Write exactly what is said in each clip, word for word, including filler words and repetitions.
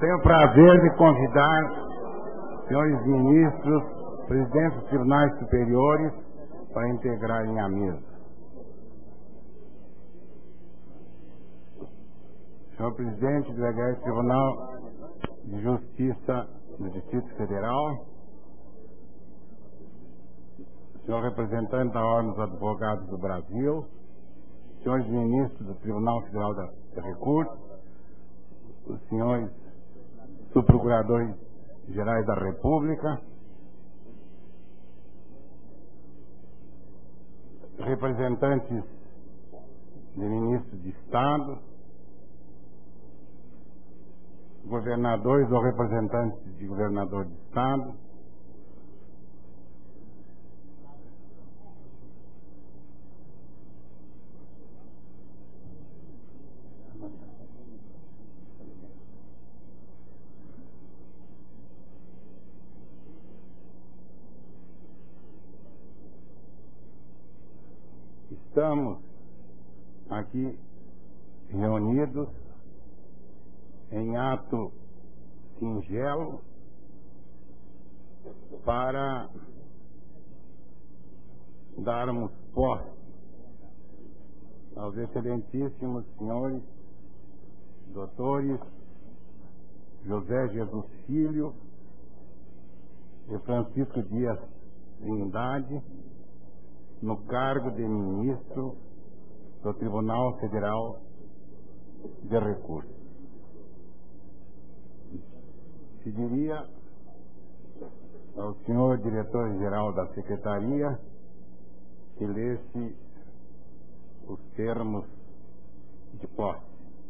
tenho o prazer de convidar senhores ministros, presidentes dos tribunais superiores, para integrarem a mesa. Senhor presidente do Delegado do Tribunal de Justiça do Distrito Federal, senhor representante da Ordem dos Advogados do Brasil, senhores ministros do Tribunal Federal de Recursos, os senhores subprocuradores gerais da República, representantes de ministros de Estado, governadores ou representantes de governador de Estado, estamos aqui reunidos em ato singelo para darmos posse aos excelentíssimos senhores doutores José Jesus Filho e Francisco Dias Trindade no cargo de ministro do Tribunal Federal de Recursos. Pediria ao senhor diretor-geral da Secretaria que lesse os termos de posse.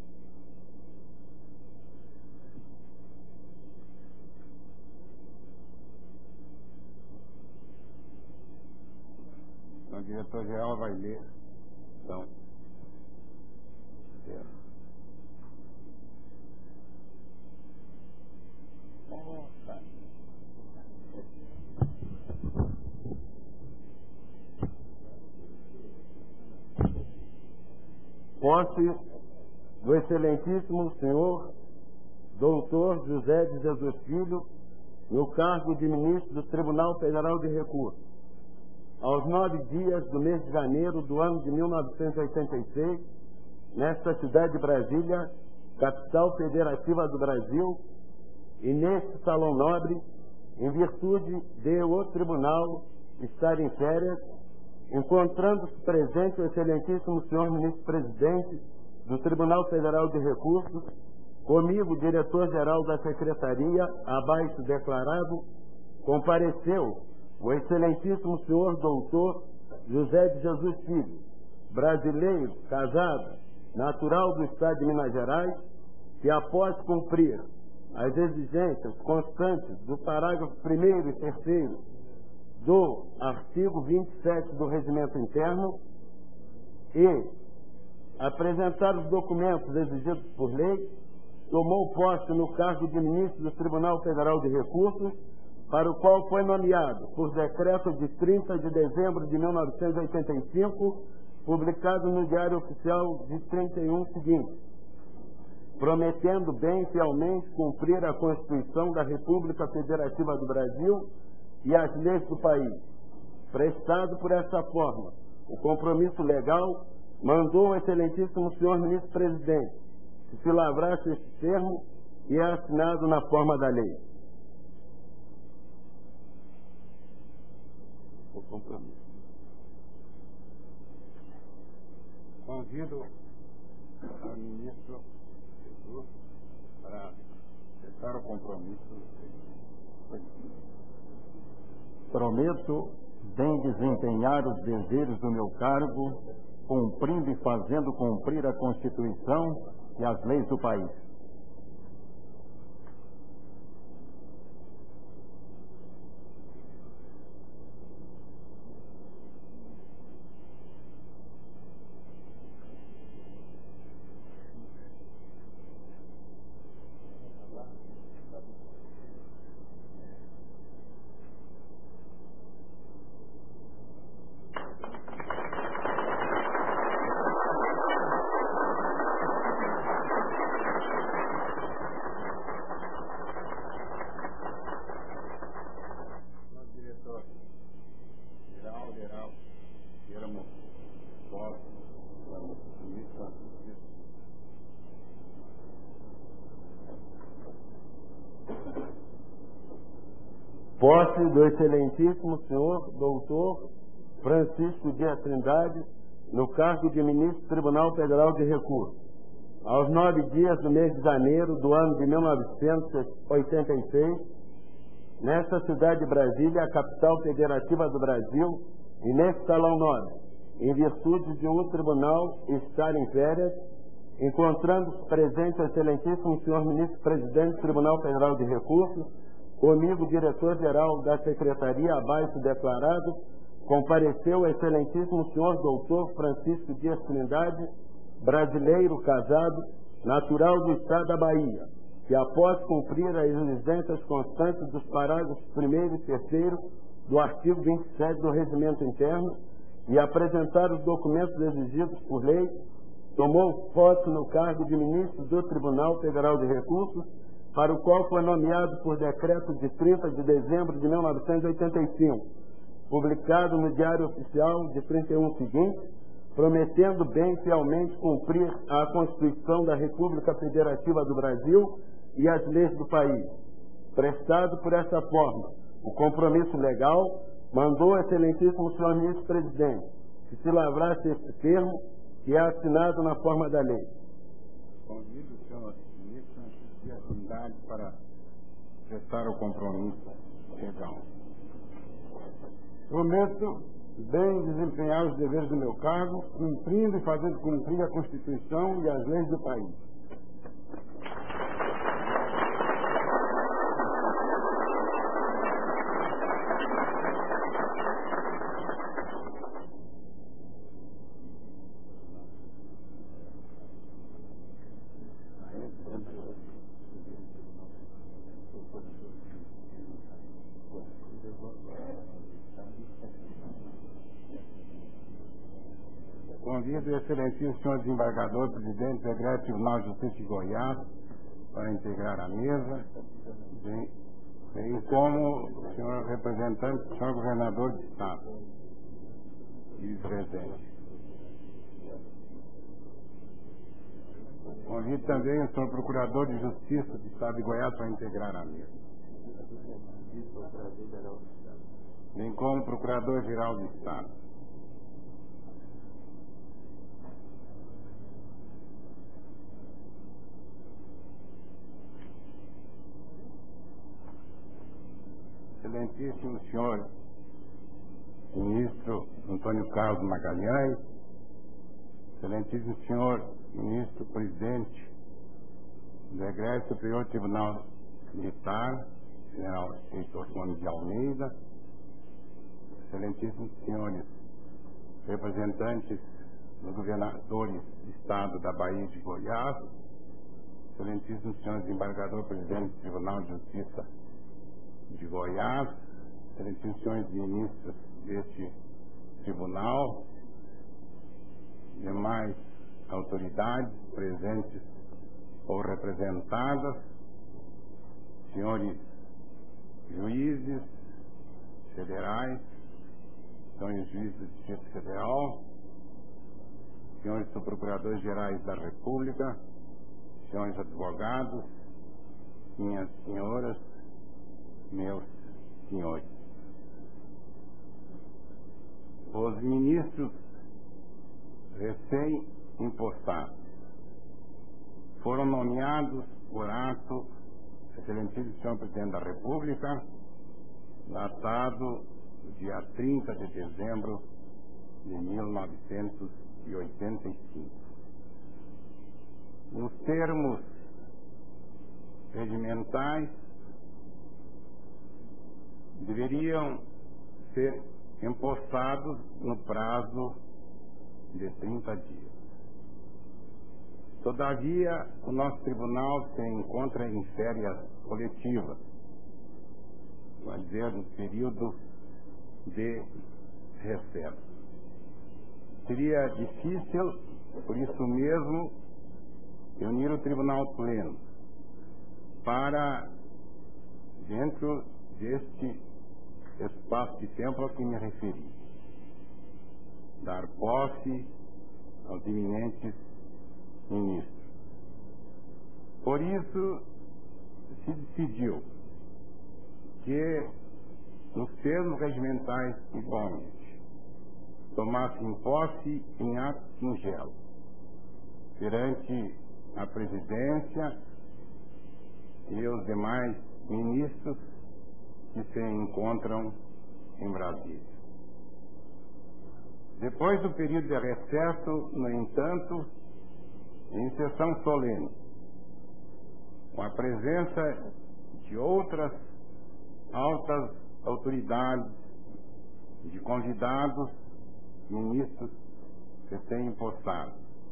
O diretor-geral vai ler, então, termos. Posse do excelentíssimo senhor doutor José de Jesus Filho no cargo de ministro do Tribunal Federal de Recursos, aos nove dias do mês de janeiro do ano de mil novecentos e oitenta e seis, nesta cidade de Brasília, capital federativa do Brasil, e neste salão nobre, em virtude de o tribunal estar em férias, encontrando-se presente o excelentíssimo senhor ministro-presidente do Tribunal Federal de Recursos, comigo, diretor-geral da Secretaria, abaixo declarado, compareceu o excelentíssimo senhor doutor José de Jesus Filho, brasileiro, casado, natural do estado de Minas Gerais, que após cumprir as exigências constantes do parágrafo primeiro e terceiro do artigo vinte e sete do Regimento Interno e apresentar os documentos exigidos por lei, tomou posse no cargo de ministro do Tribunal Federal de Recursos, para o qual foi nomeado por decreto de trinta de dezembro de mil novecentos e oitenta e cinco, publicado no Diário Oficial de trinta e um seguinte, prometendo bem e fielmente cumprir a Constituição da República Federativa do Brasil e as leis do país. Prestado por essa forma o compromisso legal, mandou o excelentíssimo senhor ministro-presidente que se lavrasse este termo e é assinado na forma da lei. O compromisso. Convido o ministro Jesus para aceitar o compromisso. Prometo bem desempenhar os deveres do meu cargo, cumprindo e fazendo cumprir a Constituição e as leis do país. Posse do excelentíssimo senhor doutor Francisco Dias Trindade no cargo de ministro do Tribunal Federal de Recursos. Aos nove dias do mês de janeiro do ano de mil novecentos e oitenta e seis, nesta cidade de Brasília, a capital federativa do Brasil, e neste salão nobre, em virtude de um tribunal estar em férias, encontrando presente o excelentíssimo senhor ministro-presidente do Tribunal Federal de Recursos, comigo, diretor-geral da Secretaria abaixo declarado, compareceu o excelentíssimo senhor doutor Francisco Dias Trindade, brasileiro casado, natural do estado da Bahia, que após cumprir as exigências constantes dos parágrafos primeiro e terceiro do artigo vinte e sete do Regimento Interno e apresentar os documentos exigidos por lei, tomou posse no cargo de ministro do Tribunal Federal de Recursos, para o qual foi nomeado por decreto de trinta de dezembro de mil novecentos e oitenta e cinco, publicado no Diário Oficial de trinta e um seguinte, prometendo bem fielmente cumprir a Constituição da República Federativa do Brasil e as leis do país. Prestado por essa forma o compromisso legal, mandou o excelentíssimo senhor ministro-presidente que se lavrasse esse termo, que é assinado na forma da lei. Convido o senhor ministro e a Trindade para prestar o compromisso legal. Prometo bem desempenhar os deveres do meu cargo, cumprindo e fazendo cumprir a Constituição e as leis do país. Convido o excelentíssimo senhor desembargador, presidente do Egresso Tribunal de Justiça de Goiás, para integrar a mesa, bem, bem como o senhor representante, o senhor governador de Estado e vice-presidente. Convido também o senhor procurador de Justiça do Estado de Goiás para integrar a mesa, bem como o procurador-geral do Estado. Excelentíssimo senhor ministro Antônio Carlos Magalhães, excelentíssimo senhor ministro-presidente do Egresso Superior Tribunal Militar, general Heitor Gomes de Almeida, excelentíssimos senhores representantes dos governadores do Estado da Bahia e de Goiás, excelentíssimo senhor desembargador presidente do Tribunal de Justiça de Goiás, excelentíssimos senhores ministros deste tribunal, demais autoridades presentes ou representadas, senhores juízes federais, senhores juízes do Distrito Federal, senhores subprocuradores gerais da República, senhores advogados, minhas senhoras, meus senhores. Os ministros recém-impostados foram nomeados por ato excelentíssimo senhor Presidente da República, datado dia trinta de dezembro de mil novecentos e oitenta e cinco. Nos termos regimentais, deveriam ser empossados no prazo de trinta dias. Todavia, o nosso tribunal se encontra em férias coletivas, vai dizer, no período de recesso. Seria difícil, por isso mesmo, reunir o tribunal pleno para, dentro deste espaço de tempo a que me referi, dar posse aos eminentes ministros. Por isso, se decidiu que nos termos regimentais igualmente, tomassem posse em ato singelo perante a presidência e os demais ministros que se encontram em Brasília. Depois do período de recesso, no entanto, em sessão solene, com a presença de outras altas autoridades, de convidados, ministros que têm empossado,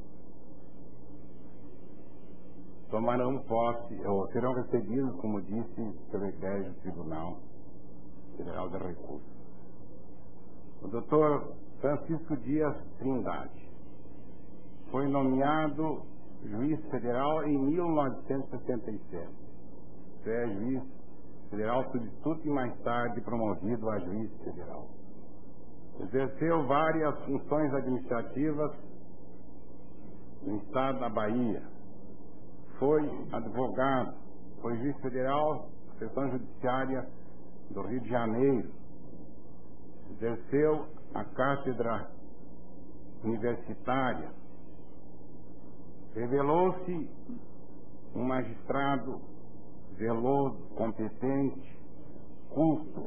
tomarão posse, ou serão recebidos, como disse, pelo Egrégio Tribunal Federal de Recursos. O doutor Francisco Dias Trindade foi nomeado juiz federal em mil novecentos e sessenta e sete. É juiz federal substituto e mais tarde promovido a juiz federal. Exerceu várias funções administrativas no estado da Bahia. Foi advogado, foi juiz federal, seção judiciária do Rio de Janeiro. Exerceu a cátedra universitária. Revelou-se um magistrado zeloso, competente, culto.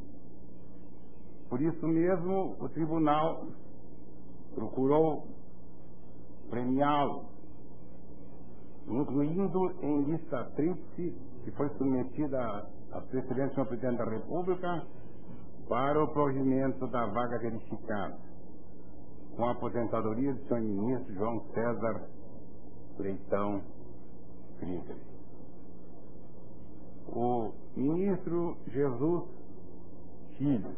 Por isso mesmo, o tribunal procurou premiá-lo, incluindo em lista tríplice, que foi submetida à presidência do senhor Presidente da República, para o provimento da vaga verificada, com a aposentadoria do senhor ministro João César Leitão Krieger. O ministro Jesus Filho,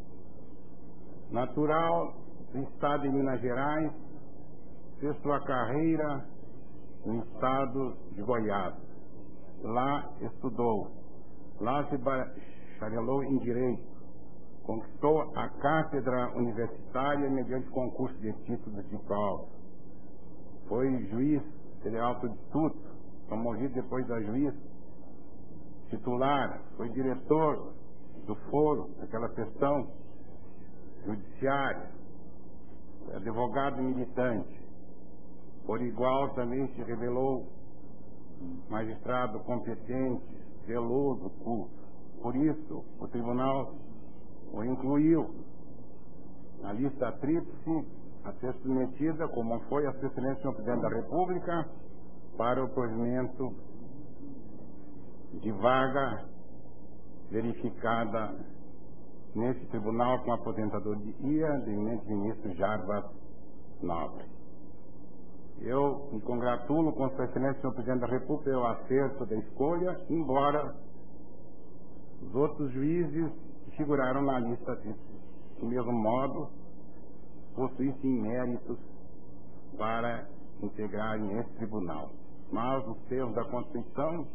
natural do estado de Minas Gerais, fez sua carreira no estado de Goiás. Lá estudou, lá se bacharelou em Direito, conquistou a cátedra universitária mediante concurso de títulos de prova. Foi juiz federal substituto, promovido depois a juiz titular, foi diretor do foro, daquela sessão judiciária, advogado militante. Por igual também se revelou magistrado competente, zeloso, culto. Por isso, o tribunal o incluiu na lista tríplice a ser submetida, como foi a presidência do senhor Presidente da República, para o provimento de vaga verificada nesse tribunal com a aposentadoria do eminente ministro Jarbas Nobre. Eu me congratulo com a presidência do senhor Presidente da República pelo acerto da escolha, embora os outros juízes que figuraram na lista do mesmo modo possuíssem méritos para integrarem esse tribunal. Mas, nos termos da Constituição,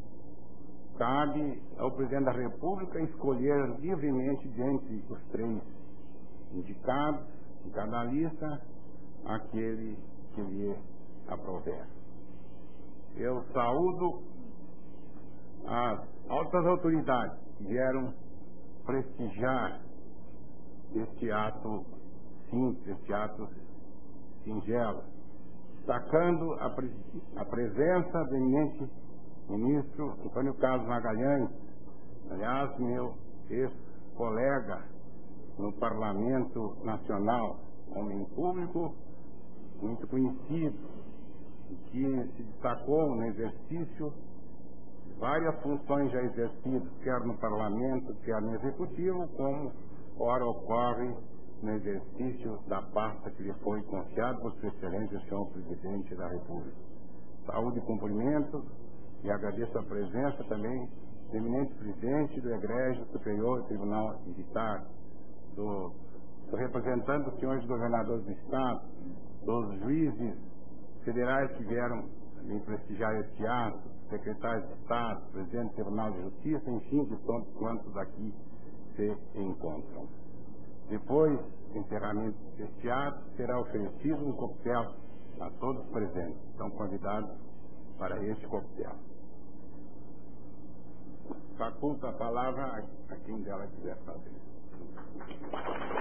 cabe ao Presidente da República escolher livremente dentre os três indicados em cada lista aquele que lhe aprouver. Eu saúdo as altas autoridades que vieram prestigiar este ato simples, este ato singelo, destacando a, pre a presença do eminente ministro Antônio Carlos Magalhães, aliás, meu ex-colega no Parlamento Nacional, homem público muito conhecido, que se destacou no exercício de várias funções já exercidas, quer no Parlamento, quer no Executivo, como ora ocorre no exercício da pasta que lhe foi confiada por Sua Excelência, o senhor Presidente da República. Saúde e cumprimento, e agradeço a presença também do eminente presidente do Egrégio Superior Tribunal Militar, do, do representante dos senhores governadores do Estado, dos juízes federais que vieram me prestigiar este ato, secretários de Estado, presidente do Tribunal de Justiça, enfim, de todos quantos aqui se encontram. Depois do encerramento deste ato, será oferecido um coquetel a todos presentes. Estão convidados para este coquetel. faculta a palavra a quem dela quiser fazer.